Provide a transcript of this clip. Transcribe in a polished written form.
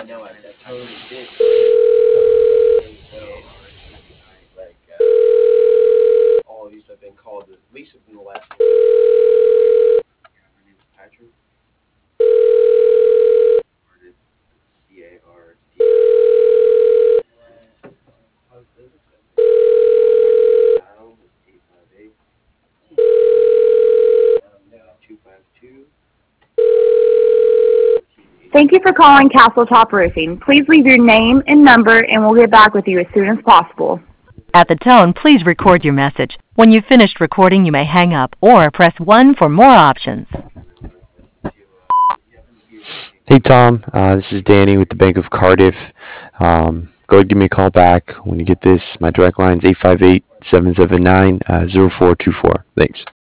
know I totally did. So, like, all these have been called at least within the last week. My name is Patrick. CARD. How's business going? Dial is 858 252. Thank you for calling Castle Top Roofing. Please leave your name and number, and we'll get back with you as soon as possible. At the tone, please record your message. When you've finished recording, you may hang up or press 1 for more options. Hey Tom, this is Danny with the Bank of Cardiff. Go ahead and give me a call back when you get this. My direct line is 858-779-0424. Thanks.